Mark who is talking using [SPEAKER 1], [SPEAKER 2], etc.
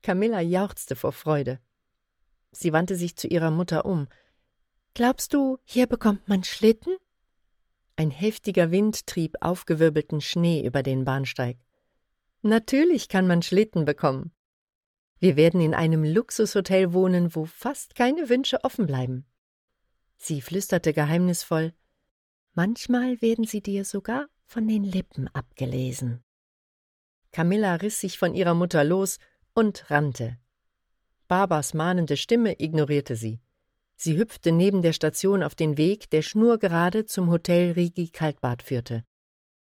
[SPEAKER 1] Camilla jauchzte vor Freude. Sie wandte sich zu ihrer Mutter um. »Glaubst du, hier bekommt man Schlitten?« Ein heftiger Wind trieb aufgewirbelten Schnee über den Bahnsteig. »Natürlich kann man Schlitten bekommen. Wir werden in einem Luxushotel wohnen, wo fast keine Wünsche offen bleiben.« Sie flüsterte geheimnisvoll, »Manchmal werden sie dir sogar von den Lippen abgelesen.« Camilla riss sich von ihrer Mutter los und rannte. Barbas mahnende Stimme ignorierte sie. Sie hüpfte neben der Station auf den Weg, der schnurgerade zum Hotel Rigi Kaltbad führte.